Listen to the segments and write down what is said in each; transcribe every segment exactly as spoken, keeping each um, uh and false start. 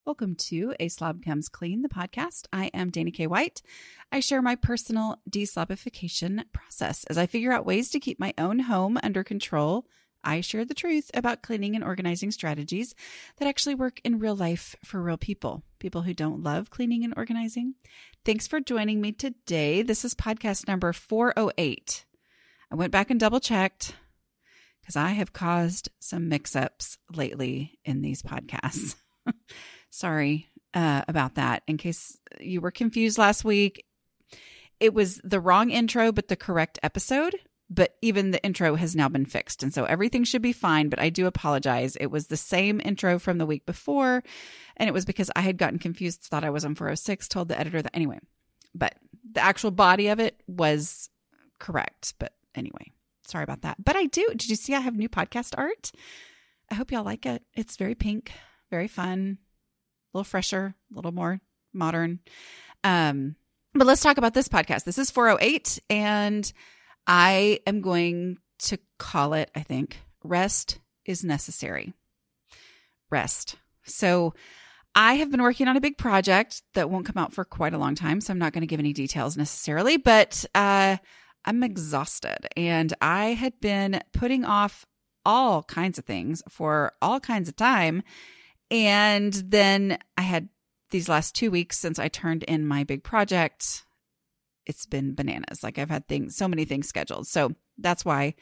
Welcome to A Slob Comes Clean, the podcast. I am Dana K. White. I share my personal deslobification process. As I figure out ways to keep my own home under control, I share the truth about cleaning and organizing strategies that actually work in real life for real people, people who don't love cleaning and organizing. Thanks for joining me today. This is podcast number four oh eight. I went back and double checked because I have caused some mix-ups lately in these podcasts. Sorry uh, about that. In case you were confused last week, it was the wrong intro, but the correct episode. But even the intro has now been fixed. And so everything should be fine, but I do apologize. It was the same intro from the week before. And it was because I had gotten confused, thought I was on four oh six, told the editor that anyway. But the actual body of it was correct. But anyway, sorry about that. But I do. Did you see I have new podcast art? I hope y'all like it. It's very pink, very fun, a little fresher, a little more modern. Um, but let's talk about this podcast. This is four oh eight, and I am going to call it, I think, Rest is Necessary. Rest. So I have been working on a big project that won't come out for quite a long time, so I'm not going to give any details necessarily, but uh, I'm exhausted, and I had been putting off all kinds of things for all kinds of time, and then I had these last two weeks since I turned in my big project. It's been bananas. Like I've had things, so many things scheduled. So that's why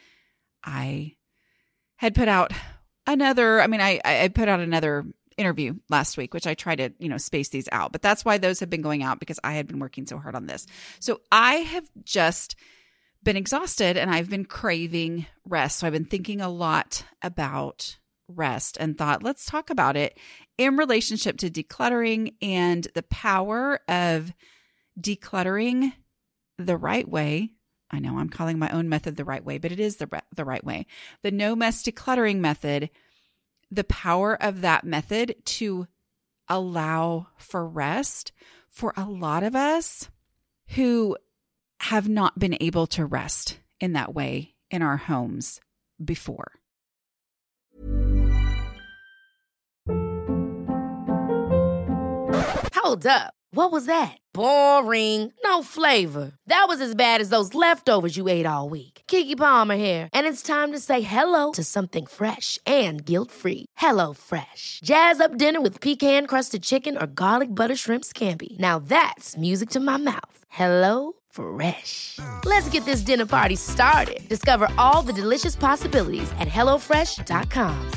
I had put out another, I mean, I, I put out another interview last week, which I try to, you know, space these out, but that's why those have been going out because I had been working so hard on this. So I have just been exhausted and I've been craving rest. So I've been thinking a lot about rest and thought, let's talk about it in relationship to decluttering and the power of decluttering the right way. I know I'm calling my own method the right way, but it is the, the right way. The no mess decluttering method, the power of that method to allow for rest for a lot of us who have not been able to rest in that way in our homes before. Hold up. What was that? Boring. No flavor. That was as bad as those leftovers you ate all week. Keke Palmer here. And it's time to say hello to something fresh and guilt-free. Hello Fresh. Jazz up dinner with pecan-crusted chicken or garlic butter shrimp scampi. Now that's music to my mouth. Hello Fresh. Let's get this dinner party started. Discover all the delicious possibilities at hello fresh dot com.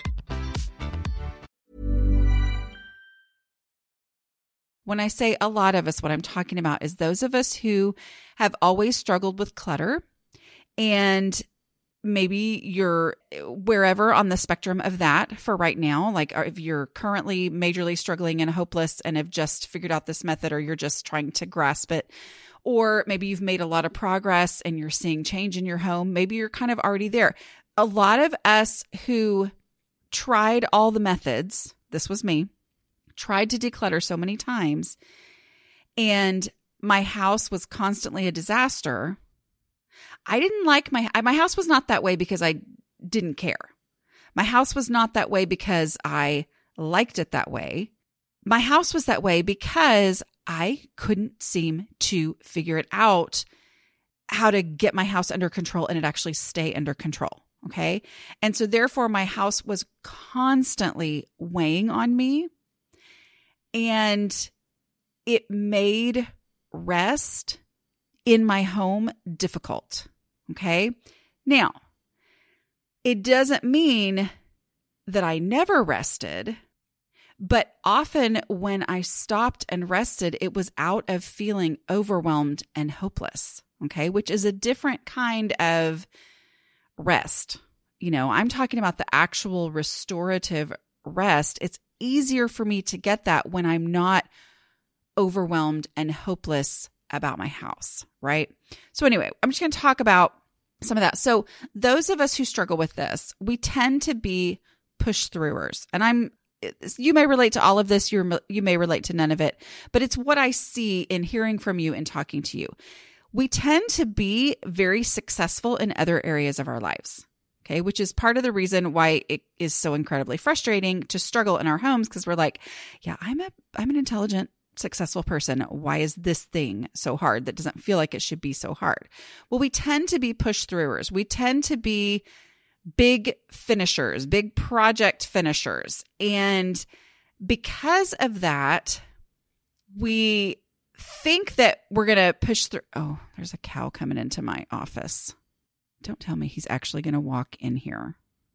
When I say a lot of us, what I'm talking about is those of us who have always struggled with clutter, and maybe you're wherever on the spectrum of that for right now. Like if you're currently majorly struggling and hopeless and have just figured out this method, or you're just trying to grasp it, or maybe you've made a lot of progress and you're seeing change in your home. Maybe you're kind of already there. A lot of us who tried all the methods, this was me, tried to declutter so many times, and my house was constantly a disaster. I didn't like my, my house was not that way because I didn't care. My house was not that way because I liked it that way. My house was that way because I couldn't seem to figure it out how to get my house under control and it actually stay under control. Okay. And so therefore my house was constantly weighing on me. And it made rest in my home difficult. Okay. Now, it doesn't mean that I never rested, but often when I stopped and rested, it was out of feeling overwhelmed and hopeless. Okay. Which is a different kind of rest. You know, I'm talking about the actual restorative rest. It's easier for me to get that when I'm not overwhelmed and hopeless about my house, right? So anyway, I'm just going to talk about some of that. So those of us who struggle with this, we tend to be push-throughers. And I'm, you may relate to all of this, you're, you may relate to none of it, but it's what I see in hearing from you and talking to you. We tend to be very successful in other areas of our lives. Okay. Which is part of the reason why it is so incredibly frustrating to struggle in our homes. Cause we're like, yeah, I'm a, I'm an intelligent, successful person. Why is this thing so hard that doesn't feel like it should be so hard? Well, we tend to be push throughers. We tend to be big finishers, big project finishers. And because of that, we think that we're going to push through. Oh, there's a cow coming into my office. Don't tell me he's actually going to walk in here.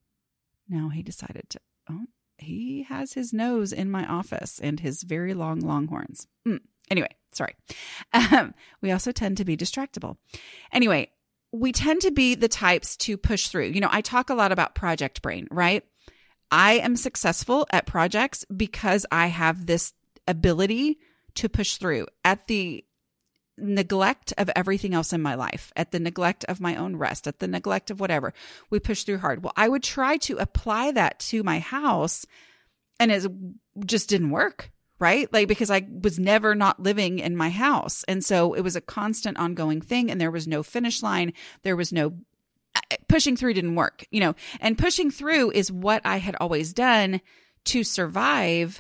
No, he decided to. Oh, he has his nose in my office and his very long longhorns. Mm. Anyway, sorry. Um, we also tend to be distractible. Anyway, we tend to be the types to push through. You know, I talk a lot about project brain, right? I am successful at projects because I have this ability to push through at the neglect of everything else in my life, at the neglect of my own rest, at the neglect of whatever. We push through hard. Well, I would try to apply that to my house and it just didn't work, right? Like, because I was never not living in my house. And so it was a constant ongoing thing and there was no finish line. There was no pushing through didn't work, you know, and pushing through is what I had always done to survive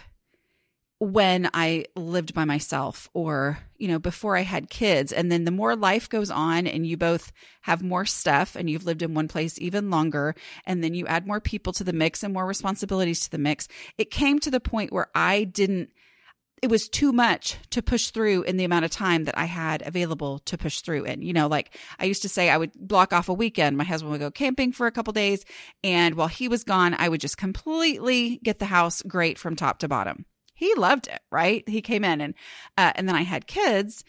when I lived by myself or, you know, before I had kids. And then the more life goes on and you both have more stuff and you've lived in one place even longer, and then you add more people to the mix and more responsibilities to the mix, it came to the point where I didn't, it was too much to push through in the amount of time that I had available to push through in. You know, like I used to say I would block off a weekend. My husband would go camping for a couple days. And while he was gone, I would just completely get the house great from top to bottom. He loved it, right? He came in and, uh, and then I had kids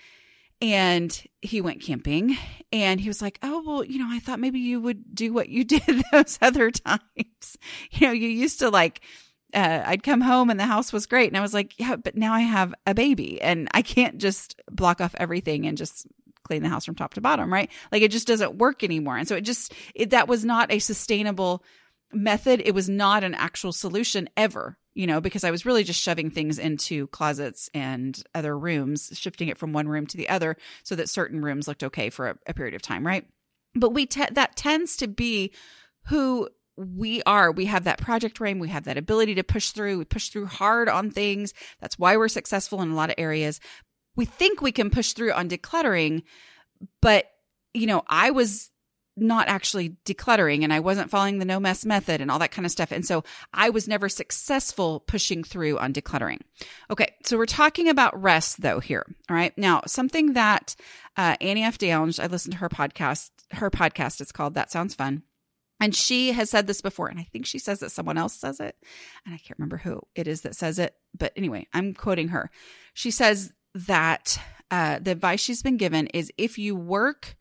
and he went camping and he was like, oh, well, you know, I thought maybe you would do what you did those other times. You know, you used to like, uh, I'd come home and the house was great. And I was like, yeah, but now I have a baby and I can't just block off everything and just clean the house from top to bottom, right? Like it just doesn't work anymore. And so it just, it, that was not a sustainable method. It was not an actual solution ever. You know, because I was really just shoving things into closets and other rooms, shifting it from one room to the other so that certain rooms looked okay for a, a period of time, right? But we te- that tends to be who we are. We have that project brain. We have that ability to push through. We push through hard on things. That's why we're successful in a lot of areas. We think we can push through on decluttering, but, you know, I was not actually decluttering and I wasn't following the no mess method and all that kind of stuff. And so I was never successful pushing through on decluttering. Okay. So we're talking about rest though here. All right. Now, something that uh, Annie F. Downs, I listened to her podcast, her podcast, it's called That Sounds Fun. And she has said this before, and I think she says that someone else says it, and I can't remember who it is that says it. But anyway, I'm quoting her. She says that uh, the advice she's been given is if you work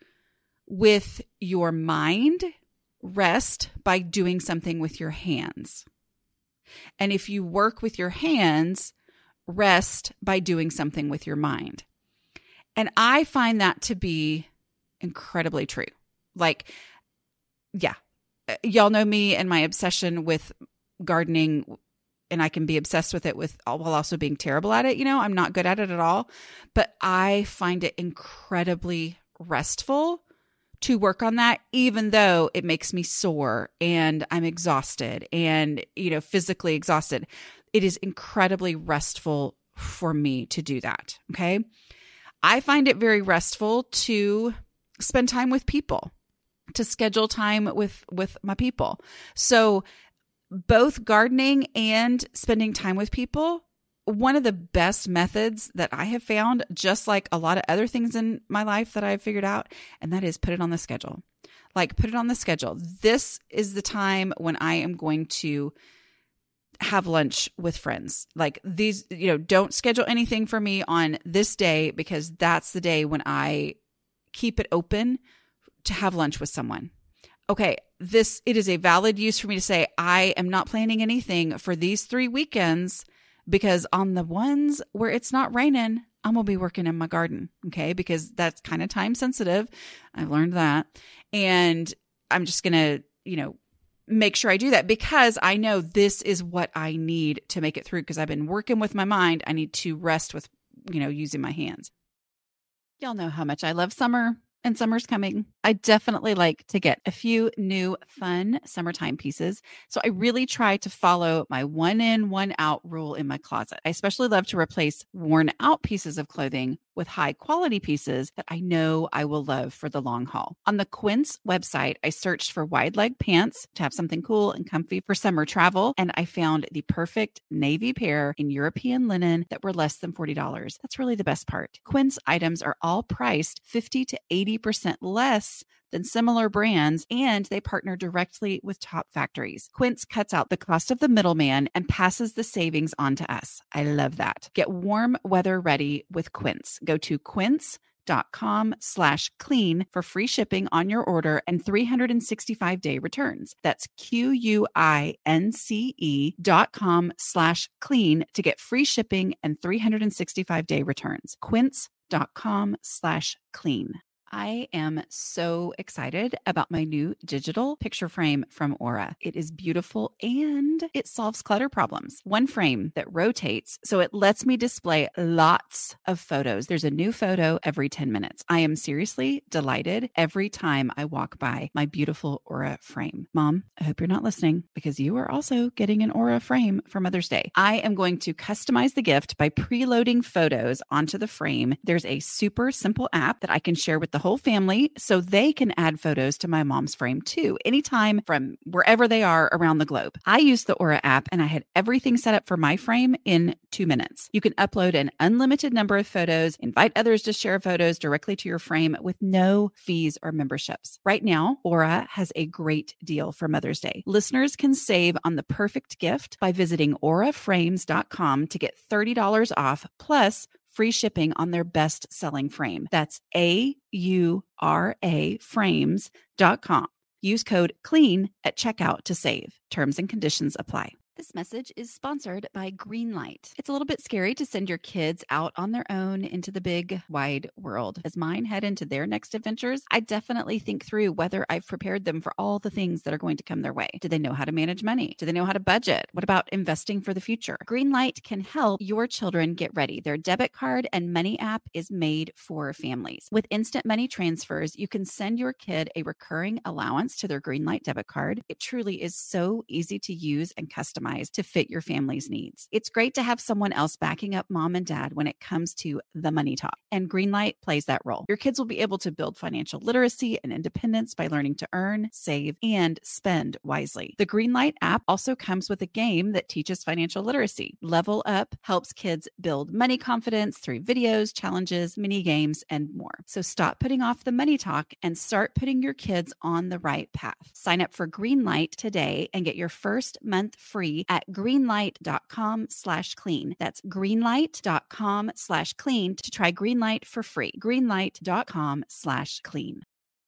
with your mind, rest by doing something with your hands. And if you work with your hands, rest by doing something with your mind. And I find that to be incredibly true. Like, yeah, y'all know me and my obsession with gardening, and I can be obsessed with it with while also being terrible at it. You know, I'm not good at it at all, but I find it incredibly restful to work on that, even though it makes me sore and I'm exhausted and, you know, physically exhausted. It is incredibly restful for me to do that. Okay. I find it very restful to spend time with people, to schedule time with, with my people. So both gardening and spending time with people, one of the best methods that I have found, just like a lot of other things in my life that I've figured out, and that is put it on the schedule. Like put it on the schedule. This is the time when I am going to have lunch with friends. Like these, you know, don't schedule anything for me on this day because that's the day when I keep it open to have lunch with someone. Okay, this, it is a valid use for me to say, I am not planning anything for these three weekends because on the ones where it's not raining, I'm going to be working in my garden. Okay. Because that's kind of time sensitive. I've learned that. And I'm just going to, you know, make sure I do that because I know this is what I need to make it through because I've been working with my mind. I need to rest with, you know, using my hands. Y'all know how much I love summer. and summer's coming. I definitely like to get a few new fun summertime pieces. So I really try to follow my one in, one out rule in my closet. I especially love to replace worn out pieces of clothing with high quality pieces that I know I will love for the long haul. On the Quince website, I searched for wide leg pants to have something cool and comfy for summer travel, and I found the perfect navy pair in European linen that were less than forty dollars. That's really the best part. Quince items are all priced fifty to eighty percent less than similar brands, and they partner directly with top factories. Quince cuts out the cost of the middleman and passes the savings on to us. I love that. Get warm weather ready with Quince. Go to quince.com slash clean for free shipping on your order and three hundred sixty-five day returns. That's Q-U-I-N-C-E dot com slash clean to get free shipping and three hundred sixty-five day returns. Quince.com slash clean. I am so excited about my new digital picture frame from Aura. It is beautiful and it solves clutter problems. One frame that rotates, so it lets me display lots of photos. There's a new photo every ten minutes. I am seriously delighted every time I walk by my beautiful Aura frame. Mom, I hope you're not listening because you are also getting an Aura frame for Mother's Day. I am going to customize the gift by preloading photos onto the frame. There's a super simple app that I can share with the whole family so they can add photos to my mom's frame too, anytime from wherever they are around the globe. I used the Aura app and I had everything set up for my frame in two minutes. You can upload an unlimited number of photos, invite others to share photos directly to your frame with no fees or memberships. Right now, Aura has a great deal for Mother's Day. Listeners can save on the perfect gift by visiting aura frames dot com to get thirty dollars off plus free shipping on their best-selling frame. That's A U R A frames dot com. Use code CLEAN at checkout to save. Terms and conditions apply. This message is sponsored by Greenlight. It's a little bit scary to send your kids out on their own into the big, wide world. As mine head into their next adventures, I definitely think through whether I've prepared them for all the things that are going to come their way. Do they know how to manage money? Do they know how to budget? What about investing for the future? Greenlight can help your children get ready. Their debit card and money app is made for families. With instant money transfers, you can send your kid a recurring allowance to their Greenlight debit card. It truly is so easy to use and customize to fit your family's needs. It's great to have someone else backing up mom and dad when it comes to the money talk, and Greenlight plays that role. Your kids will be able to build financial literacy and independence by learning to earn, save, and spend wisely. The Greenlight app also comes with a game that teaches financial literacy. Level Up helps kids build money confidence through videos, challenges, mini games, and more. So stop putting off the money talk and start putting your kids on the right path. Sign up for Greenlight today and get your first month free at greenlight.com slash clean. That's greenlight.com slash clean to try Greenlight for free. Greenlight.com slash clean.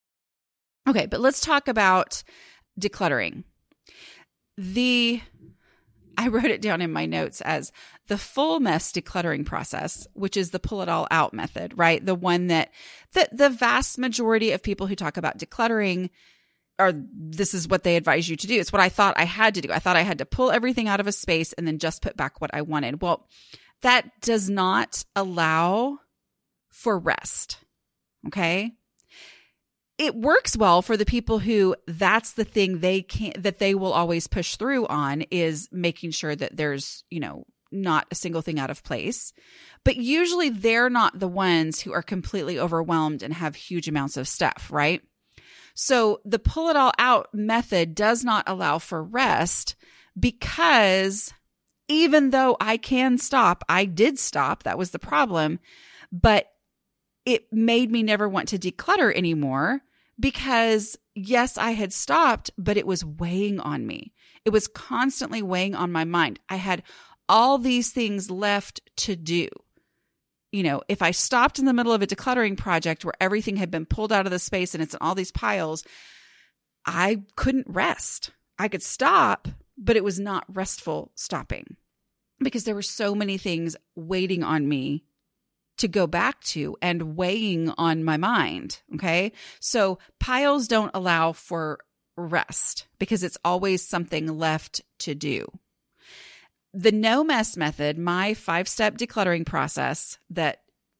Okay, but let's talk about decluttering. The, I wrote it down in my notes as the full mess decluttering process, which is the pull it all out method, right? The one that the, the vast majority of people who talk about decluttering or this is what they advise you to do. It's what I thought I had to do. I thought I had to pull everything out of a space and then just put back what I wanted. Well, that does not allow for rest. Okay. It works well for the people who that's the thing they can't, that they will always push through on is making sure that there's, you know, not a single thing out of place. But usually they're not the ones who are completely overwhelmed and have huge amounts of stuff, right? So the pull it all out method does not allow for rest because even though I can stop, I did stop. That was the problem. But it made me never want to declutter anymore because yes, I had stopped, but it was weighing on me. It was constantly weighing on my mind. I had all these things left to do. You know, if I stopped in the middle of a decluttering project where everything had been pulled out of the space and it's in all these piles, I couldn't rest. I could stop, but it was not restful stopping because there were so many things waiting on me to go back to and weighing on my mind. Okay. So piles don't allow for rest because it's always something left to do. The no mess method, my five-step decluttering process that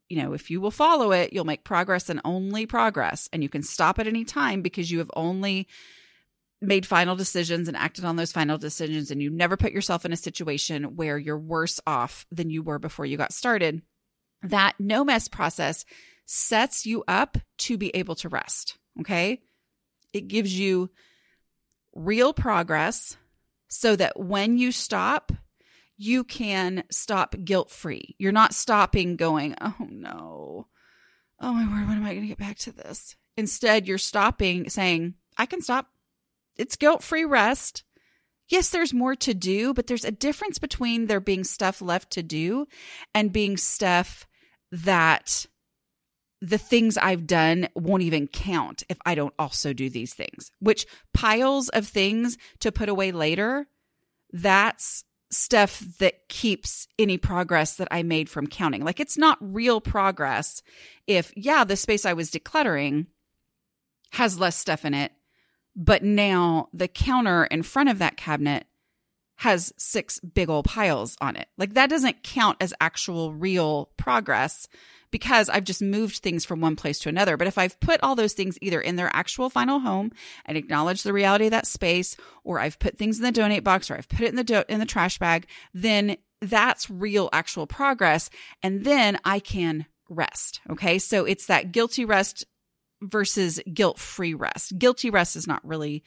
you know, if you will follow it, you'll make progress and only progress. And you can stop at any time because you have only made final decisions and acted on those final decisions. And you never put yourself in a situation where you're worse off than you were before you got started. That no mess process sets you up to be able to rest. Okay. It gives you real progress so that when you stop, you can stop guilt-free. You're not stopping going, oh no, oh my word, when am I going to get back to this? Instead, you're stopping saying, I can stop. It's guilt-free rest. Yes, there's more to do, but there's a difference between there being stuff left to do and being stuff that the things I've done won't even count if I don't also do these things, which piles of things to put away later, that's stuff that keeps any progress that I made from counting. Like, it's not real progress if, yeah, the space I was decluttering has less stuff in it, but now the counter in front of that cabinet has six big old piles on it. Like, that doesn't count as actual real progress because I've just moved things from one place to another. But if I've put all those things either in their actual final home and acknowledge the reality of that space, or I've put things in the donate box, or I've put it in the do- in the trash bag, then that's real actual progress. And then I can rest. Okay. So it's that guilty rest versus guilt-free rest. Guilty rest is not really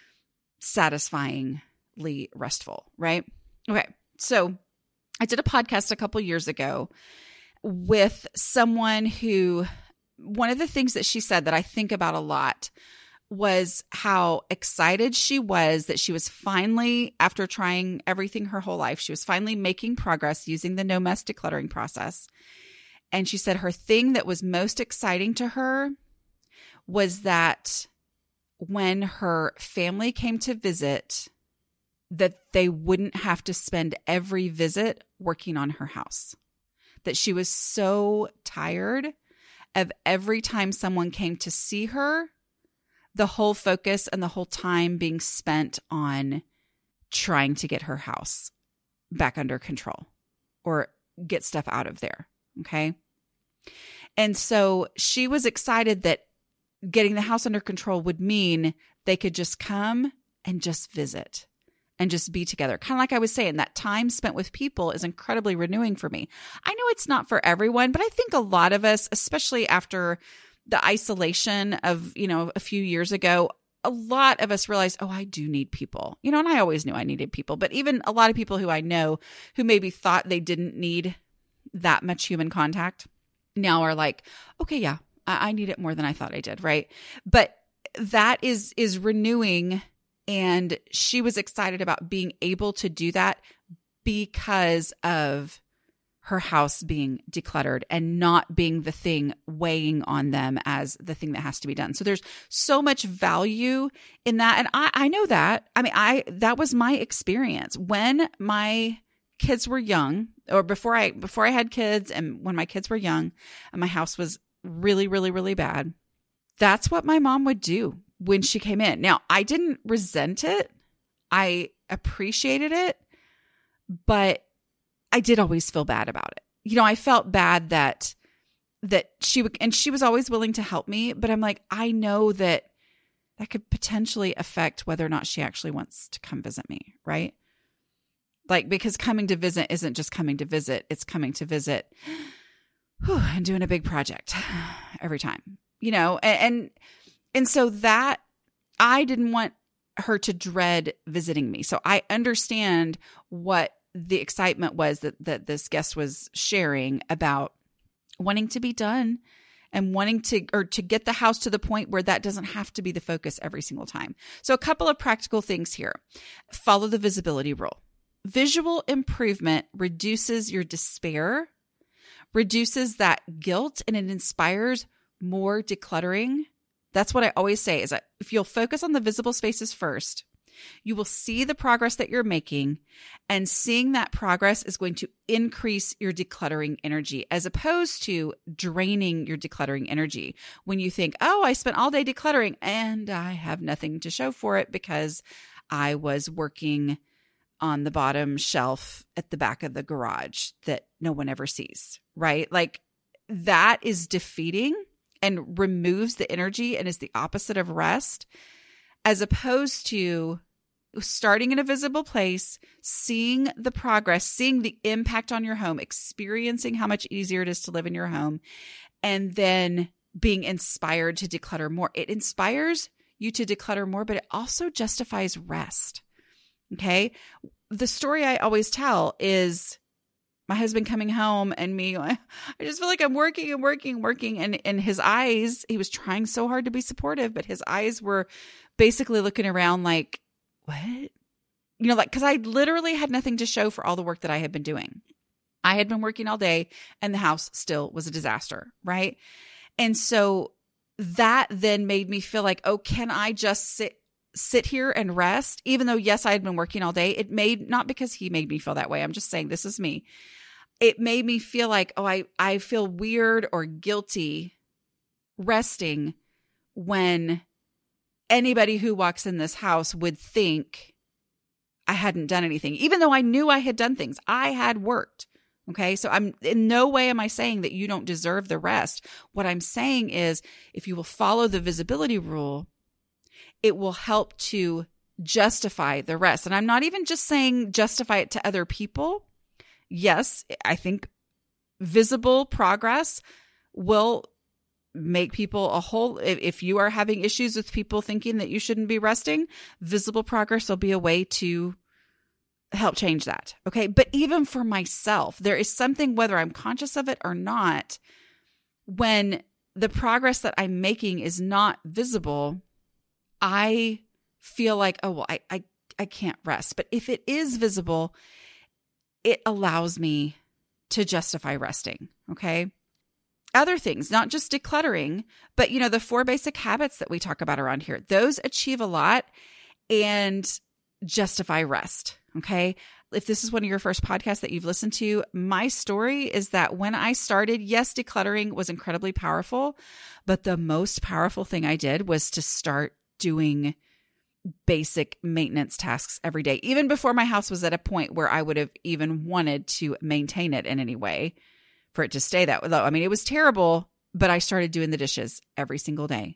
satisfyingly restful, right? Okay. So I did a podcast a couple years ago with someone who, one of the things that she said that I think about a lot was how excited she was that she was finally, after trying everything her whole life, she was finally making progress using the no mess decluttering process. And she said her thing that was most exciting to her was that when her family came to visit, that they wouldn't have to spend every visit working on her house. That she was so tired of every time someone came to see her, the whole focus and the whole time being spent on trying to get her house back under control or get stuff out of there. Okay. And so she was excited that getting the house under control would mean they could just come and just visit and just be together. Kind of like I was saying, that time spent with people is incredibly renewing for me. I know it's not for everyone, but I think a lot of us, especially after the isolation of, you know, a few years ago, a lot of us realized, oh, I do need people. You know, and I always knew I needed people, but even a lot of people who I know who maybe thought they didn't need that much human contact now are like, okay, yeah, I, I need it more than I thought I did, right? But that is is renewing. And she was excited about being able to do that because of her house being decluttered and not being the thing weighing on them as the thing that has to be done. So there's so much value in that. And I, I know that. I mean, I that was my experience when my kids were young, or before I before I had kids, and when my kids were young and my house was really, really, really bad. That's what my mom would do when she came in. Now, I didn't resent it. I appreciated it, but I did always feel bad about it. You know, I felt bad that, that she would, and she was always willing to help me, but I'm like, I know that that could potentially affect whether or not she actually wants to come visit me, right? Like, because coming to visit isn't just coming to visit, it's coming to visit whew, and doing a big project every time, you know, and, and And so that I didn't want her to dread visiting me. So I understand what the excitement was that, that this guest was sharing about wanting to be done and wanting to, or to get the house to the point where that doesn't have to be the focus every single time. So a couple of practical things here. Follow the visibility rule. Visual improvement reduces your despair, reduces that guilt, and it inspires more decluttering. That's what I always say is that if you'll focus on the visible spaces first, you will see the progress that you're making, and seeing that progress is going to increase your decluttering energy as opposed to draining your decluttering energy. When you think, oh, I spent all day decluttering and I have nothing to show for it because I was working on the bottom shelf at the back of the garage that no one ever sees, right? Like, that is defeating and removes the energy and is the opposite of rest, as opposed to starting in a visible place, seeing the progress, seeing the impact on your home, experiencing how much easier it is to live in your home, and then being inspired to declutter more. It inspires you to declutter more, but it also justifies rest. Okay. The story I always tell is my husband coming home and me, I just feel like I'm working and working and working. And, and his eyes, he was trying so hard to be supportive, but his eyes were basically looking around like, what? You know, like, cause I literally had nothing to show for all the work that I had been doing. I had been working all day and the house still was a disaster. Right. And so that then made me feel like, oh, can I just sit, sit here and rest? Even though, yes, I had been working all day. It made, not because he made me feel that way. I'm just saying this is me. It made me feel like, oh, I, I feel weird or guilty resting when anybody who walks in this house would think I hadn't done anything, even though I knew I had done things. I had worked. Okay. So I'm in no way am I saying that you don't deserve the rest. What I'm saying is if you will follow the visibility rule, it will help to justify the rest. And I'm not even just saying justify it to other people. Yes, I think visible progress will make people a whole, if you are having issues with people thinking that you shouldn't be resting, visible progress will be a way to help change that. Okay. But even for myself, there is something, whether I'm conscious of it or not, when the progress that I'm making is not visible, I feel like, oh, well, I, I, I can't rest. But if it is visible, it allows me to justify resting. Okay. Other things, not just decluttering, but you know, the four basic habits that we talk about around here, those achieve a lot and justify rest. Okay. If this is one of your first podcasts that you've listened to, my story is that when I started, yes, decluttering was incredibly powerful, but the most powerful thing I did was to start doing basic maintenance tasks every day, even before my house was at a point where I would have even wanted to maintain it in any way for it to stay that way. I mean, it was terrible, but I started doing the dishes every single day.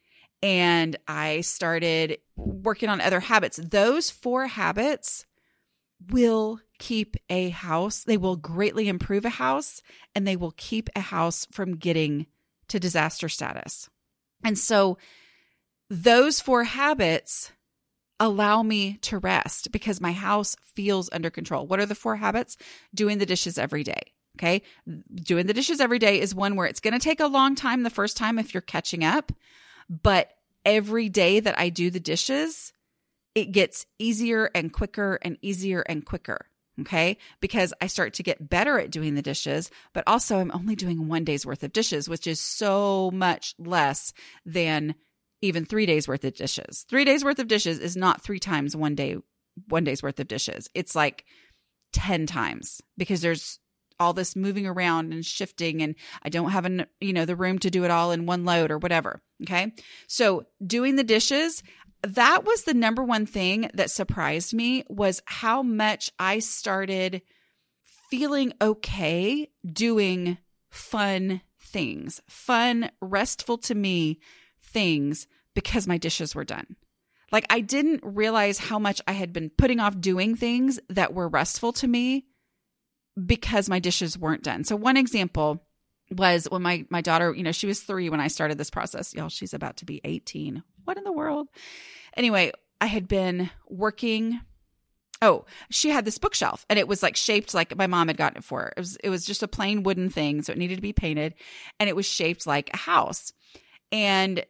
And I started working on other habits. Those four habits will keep a house. They will greatly improve a house, and they will keep a house from getting to disaster status. And so those four habits allow me to rest because my house feels under control. What are the four habits? Doing the dishes every day. Okay. Doing the dishes every day is one where it's going to take a long time the first time if you're catching up, but every day that I do the dishes, it gets easier and quicker and easier and quicker. Okay. Because I start to get better at doing the dishes, but also I'm only doing one day's worth of dishes, which is so much less than even three days worth of dishes. Three days worth of dishes is not three times one day, one day's worth of dishes. It's like ten times because there's all this moving around and shifting, and I don't have an, you know, the room to do it all in one load or whatever. Okay. So doing the dishes, that was the number one thing that surprised me, was how much I started feeling okay doing fun things, fun, restful to me things, because my dishes were done. Like I didn't realize how much I had been putting off doing things that were restful to me because my dishes weren't done. So one example was when my, my daughter, you know, she was three when I started this process. Y'all, she's about to be eighteen. What in the world? Anyway, I had been working. Oh, she had this bookshelf and it was like shaped like my mom had gotten it for her. It was, it was just a plain wooden thing. So it needed to be painted, and it was shaped like a house. And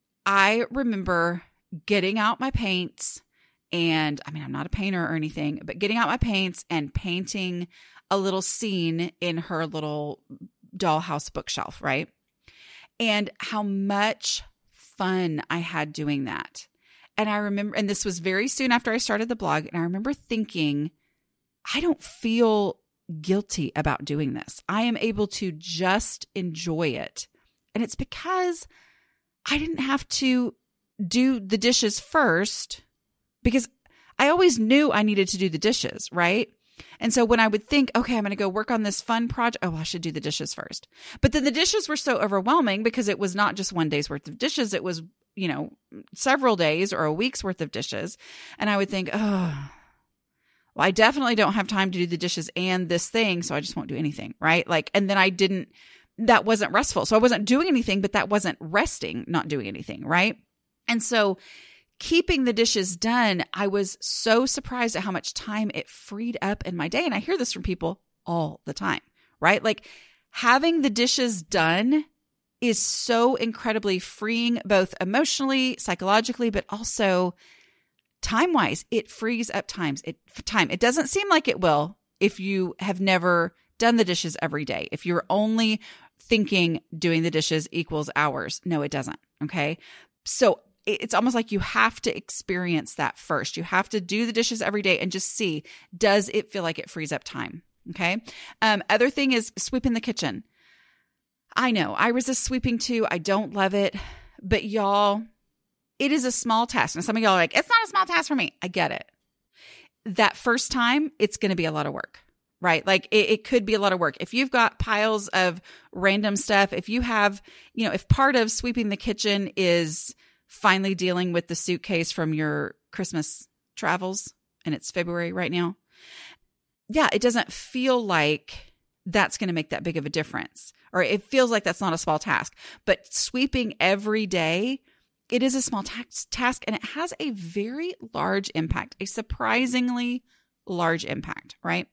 I remember getting out my paints, and I mean, I'm not a painter or anything, but getting out my paints and painting a little scene in her little dollhouse bookshelf, right? And how much fun I had doing that. And I remember, and this was very soon after I started the blog, and I remember thinking, I don't feel guilty about doing this. I am able to just enjoy it. And it's because I didn't have to do the dishes first, because I always knew I needed to do the dishes, right? And so when I would think, okay, I'm going to go work on this fun project. Oh, I should do the dishes first. But then the dishes were so overwhelming because it was not just one day's worth of dishes. It was, you know, several days or a week's worth of dishes. And I would think, oh, well, I definitely don't have time to do the dishes and this thing. So I just won't do anything. Right. Like, and then I didn't, that wasn't restful. So I wasn't doing anything, but that wasn't resting, not doing anything. Right. And so keeping the dishes done, I was so surprised at how much time it freed up in my day. And I hear this from people all the time, right? Like having the dishes done is so incredibly freeing, both emotionally, psychologically, but also time-wise. It frees up times. It time. It doesn't seem like it will if you have never done the dishes every day. If you're only thinking doing the dishes equals hours. No, it doesn't. Okay. So it's almost like you have to experience that first. You have to do the dishes every day and just see, does it feel like it frees up time? Okay. Um, other thing is sweeping the kitchen. I know I resist sweeping too. I don't love it, but y'all, it is a small task. And some of y'all are like, it's not a small task for me. I get it. That first time, it's going to be a lot of work, right? Like it, it could be a lot of work. If you've got piles of random stuff, if you have, you know, if part of sweeping the kitchen is finally dealing with the suitcase from your Christmas travels, and it's February right now. Yeah, it doesn't feel like that's going to make that big of a difference, or it feels like that's not a small task. But sweeping every day, it is a small tax- task, and it has a very large impact, a surprisingly large impact, right?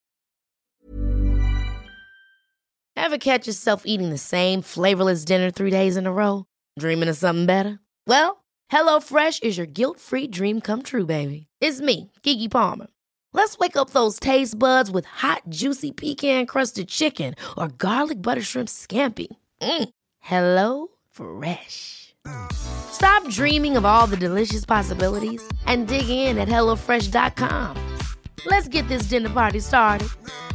Ever catch yourself eating the same flavorless dinner three days in a row? Dreaming of something better? Well, HelloFresh is your guilt-free dream come true, baby. It's me, Keke Palmer. Let's wake up those taste buds with hot, juicy pecan-crusted chicken or garlic butter shrimp scampi. Mm. Hello Fresh. Stop dreaming of all the delicious possibilities and dig in at hello fresh dot com. Let's get this dinner party started.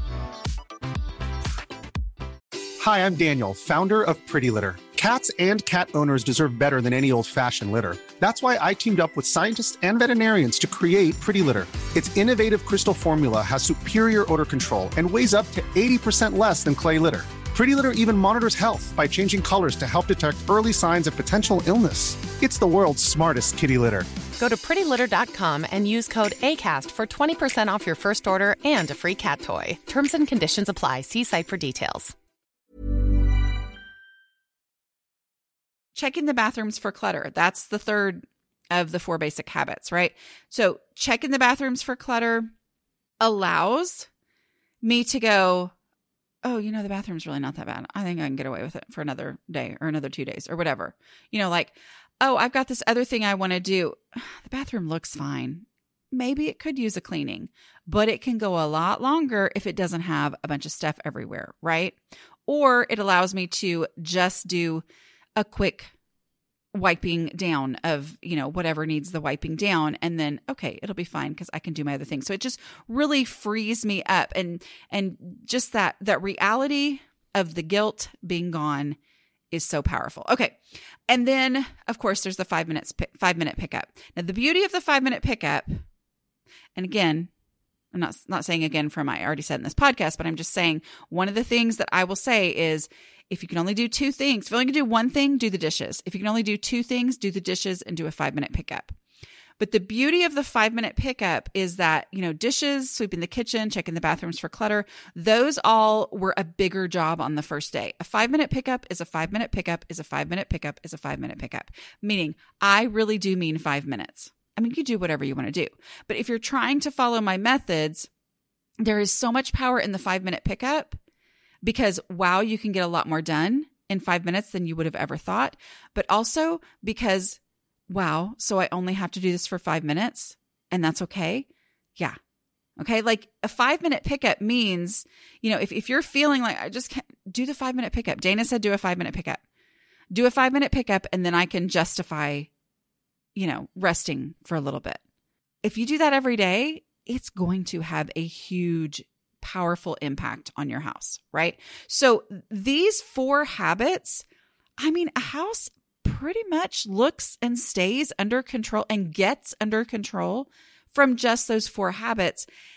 Hi, I'm Daniel, founder of Pretty Litter. Cats and cat owners deserve better than any old-fashioned litter. That's why I teamed up with scientists and veterinarians to create Pretty Litter. Its innovative crystal formula has superior odor control and weighs up to eighty percent less than clay litter. Pretty Litter even monitors health by changing colors to help detect early signs of potential illness. It's the world's smartest kitty litter. Go to pretty litter dot com and use code ACAST for twenty percent off your first order and a free cat toy. Terms and conditions apply. See site for details. Checking the bathrooms for clutter. That's the third of the four basic habits, right? So checking the bathrooms for clutter allows me to go, oh, you know, the bathroom's really not that bad. I think I can get away with it for another day or another two days or whatever. You know, like, oh, I've got this other thing I want to do. The bathroom looks fine. Maybe it could use a cleaning, but it can go a lot longer if it doesn't have a bunch of stuff everywhere, right? Or it allows me to just do a quick wiping down of, you know, whatever needs the wiping down. And then, okay, it'll be fine because I can do my other things. So it just really frees me up. And, and just that, that reality of the guilt being gone is so powerful. Okay. And then of course there's the five minutes, five minute pickup. Now the beauty of the five minute pickup, and again, I'm not, not saying again from I already said in this podcast, but I'm just saying one of the things that I will say is if you can only do two things, if you only can do one thing, do the dishes. If you can only do two things, do the dishes and do a five minute pickup. But the beauty of the five minute pickup is that, you know, dishes, sweeping the kitchen, checking the bathrooms for clutter, those all were a bigger job on the first day. A five minute pickup is a five minute pickup is a five minute pickup is a five minute pickup, meaning I really do mean five minutes. I mean, you do whatever you want to do. But if you're trying to follow my methods, there is so much power in the five minute pickup because, wow, you can get a lot more done in five minutes than you would have ever thought. But also because, wow, so I only have to do this for five minutes and that's okay. Yeah. Okay. Like a five minute pickup means, you know, if, if you're feeling like I just can't do the five minute pickup, Dana said, do a five minute pickup, do a five minute pickup. And then I can justify, you know, resting for a little bit. If you do that every day, it's going to have a huge, powerful impact on your house, right? So these four habits, I mean, a house pretty much looks and stays under control and gets under control from just those four habits.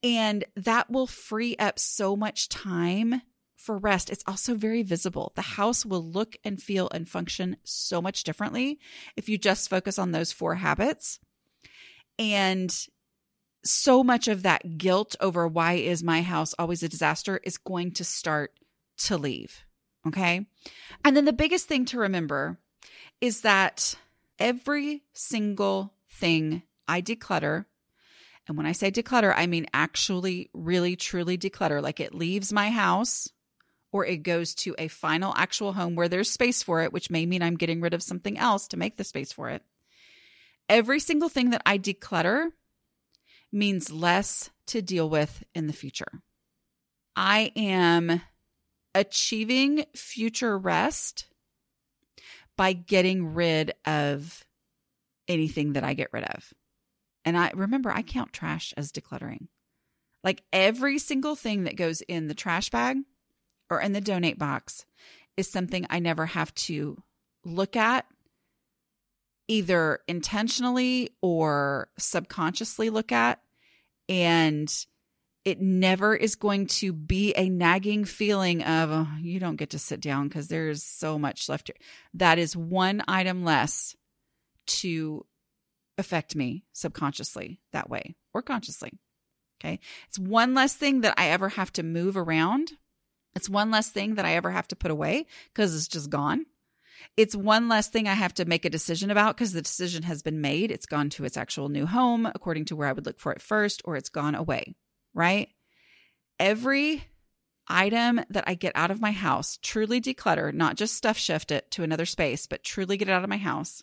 And that will free up so much time for rest. It's also very visible. The house will look and feel and function so much differently if you just focus on those four habits. And so much of that guilt over why is my house always a disaster is going to start to leave. Okay. And then the biggest thing to remember is that every single thing I declutter, and when I say declutter, I mean actually really truly declutter, like it leaves my house or it goes to a final actual home where there's space for it, which may mean I'm getting rid of something else to make the space for it. Every single thing that I declutter means less to deal with in the future. I am achieving future rest by getting rid of anything that I get rid of. And I remember, I count trash as decluttering. Like every single thing that goes in the trash bag or in the donate box is something I never have to look at, either intentionally or subconsciously look at. And it never is going to be a nagging feeling of, oh, you don't get to sit down because there's so much left here. That is one item less to affect me subconsciously that way or consciously. Okay. It's one less thing that I ever have to move around. It's one less thing that I ever have to put away because it's just gone. It's one less thing I have to make a decision about because the decision has been made. It's gone to its actual new home according to where I would look for it first, or it's gone away, right? Every item that I get out of my house, truly declutter, not just stuff shift it to another space, but truly get it out of my house,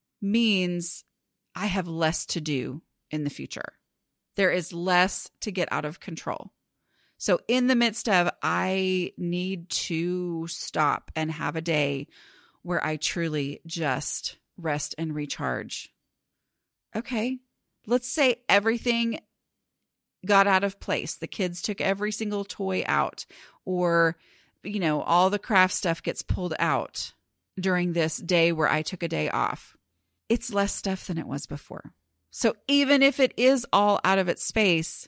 means I have less to do in the future. There is less to get out of control. So in the midst of, I need to stop and have a day where I truly just rest and recharge. Okay, let's say everything got out of place. The kids took every single toy out, or, you know, all the craft stuff gets pulled out during this day where I took a day off. It's less stuff than it was before. So even if it is all out of its space,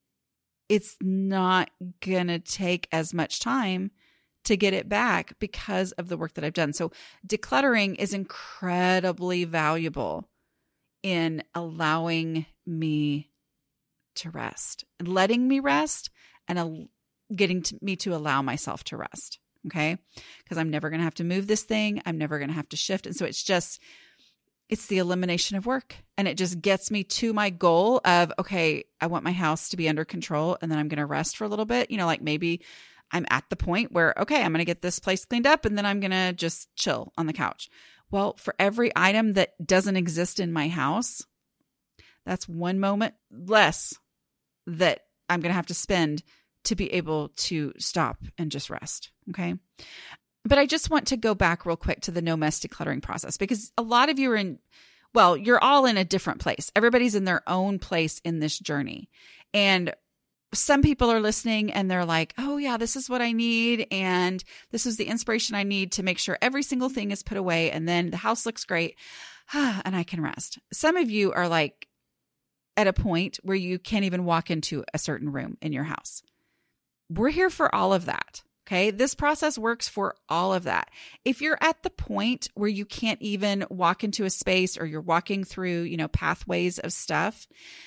it's not going to take as much time to get it back because of the work that I've done. So decluttering is incredibly valuable in allowing me to rest, and letting me rest, and uh, getting to, me to allow myself to rest. Okay. Because I'm never going to have to move this thing. I'm never going to have to shift. And so it's just, it's the elimination of work. And it just gets me to my goal of, okay, I want my house to be under control, and then I'm going to rest for a little bit. You know, like maybe I'm at the point where, okay, I'm going to get this place cleaned up, and then I'm going to just chill on the couch. Well, for every item that doesn't exist in my house, that's one moment less that I'm going to have to spend to be able to stop and just rest. Okay. But I just want to go back real quick to the no mess decluttering process, because a lot of you are in, well, you're all in a different place. Everybody's in their own place in this journey. And some people are listening and they're like, oh yeah, this is what I need. And this is the inspiration I need to make sure every single thing is put away. And then the house looks great and I can rest. Some of you are like at a point where you can't even walk into a certain room in your house. We're here for all of that. Okay. This process works for all of that. If you're at the point where you can't even walk into a space, or you're walking through, you know, pathways of stuff,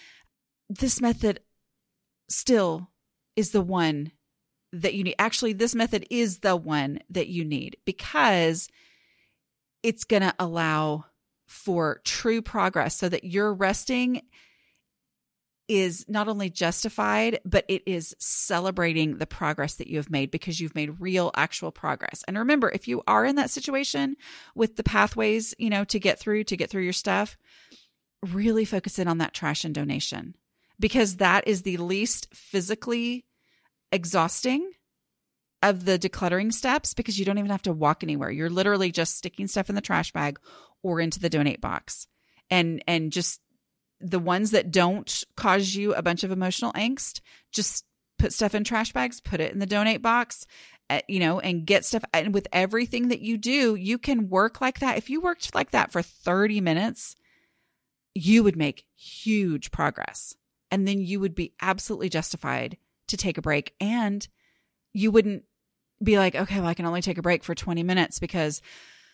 this method still is the one that you need. Actually, this method is the one that you need, because it's going to allow for true progress, so that your resting is not only justified, but it is celebrating the progress that you have made, because you've made real, actual progress. And remember, if you are in that situation with the pathways, you know, to get through, to get through your stuff, really focus in on that trash and donation, because that is the least physically exhausting of the decluttering steps, because you don't even have to walk anywhere. You're literally just sticking stuff in the trash bag or into the donate box. And, and just the ones that don't cause you a bunch of emotional angst, just put stuff in trash bags, put it in the donate box, uh, you know, and get stuff. And with everything that you do, you can work like that. If you worked like that for thirty minutes, you would make huge progress. And then you would be absolutely justified to take a break. And you wouldn't be like, okay, well, I can only take a break for twenty minutes because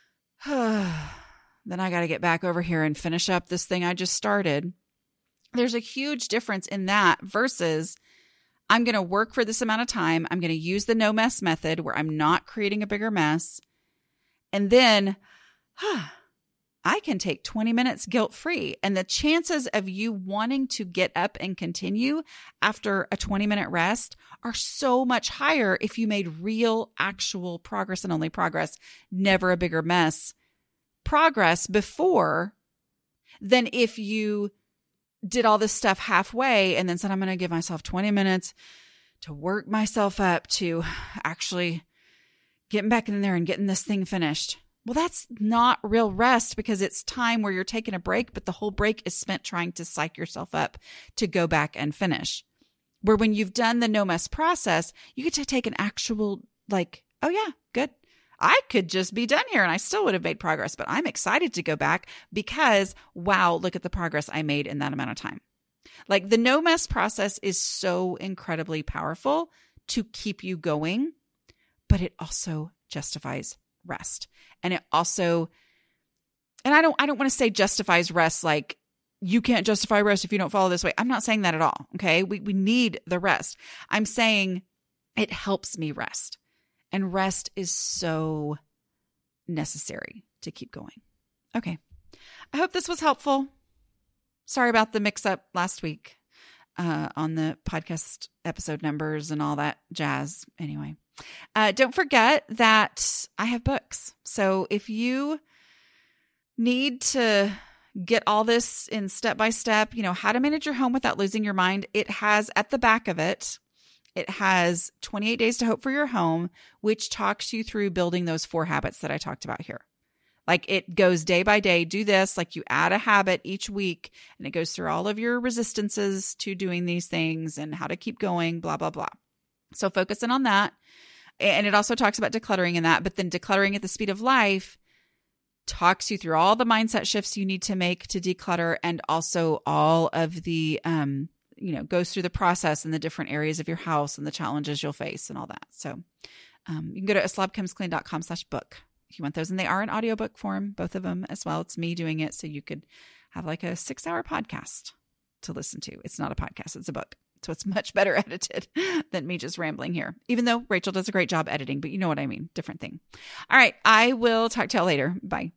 uh, then I got to get back over here and finish up this thing I just started. There's a huge difference in that versus I'm going to work for this amount of time. I'm going to use the no mess method where I'm not creating a bigger mess. And then huh, I can take twenty minutes guilt-free. And the chances of you wanting to get up and continue after a twenty minute rest are so much higher if you made real, actual progress and only progress, never a bigger mess progress before than if you did all this stuff halfway and then said, I'm going to give myself twenty minutes to work myself up to actually getting back in there and getting this thing finished. Well, that's not real rest because it's time where you're taking a break, but the whole break is spent trying to psych yourself up to go back and finish. Where when you've done the no mess process, you get to take an actual like, oh yeah, good. I could just be done here and I still would have made progress, but I'm excited to go back because wow, look at the progress I made in that amount of time. Like the no mess process is so incredibly powerful to keep you going, but it also justifies rest. And it also, and I don't, I don't want to say justifies rest like you can't justify rest if you don't follow this way. I'm not saying that at all. Okay. We, we need the rest. I'm saying it helps me rest. And rest is so necessary to keep going. Okay. I hope this was helpful. Sorry about the mix up last week uh, on the podcast episode numbers and all that jazz. Anyway, uh, don't forget that I have books. So if you need to get all this in step-by-step, you know, how to manage your home without losing your mind, it has at the back of it, it has twenty-eight days to hope for your home, which talks you through building those four habits that I talked about here. Like it goes day by day, do this, like you add a habit each week and it goes through all of your resistances to doing these things and how to keep going, blah, blah, blah. So focusing on that. And it also talks about decluttering in that, but then decluttering at the speed of life talks you through all the mindset shifts you need to make to declutter and also all of the, um, you know, goes through the process in the different areas of your house and the challenges you'll face and all that. So um, you can go to aslobcomesclean.com slash book if you want those. And they are in audiobook form, both of them as well. It's me doing it. So you could have like a six hour podcast to listen to. It's not a podcast, it's a book. So it's much better edited than me just rambling here, even though Rachel does a great job editing, but you know what I mean. Different thing. All right. I will talk to y'all later. Bye.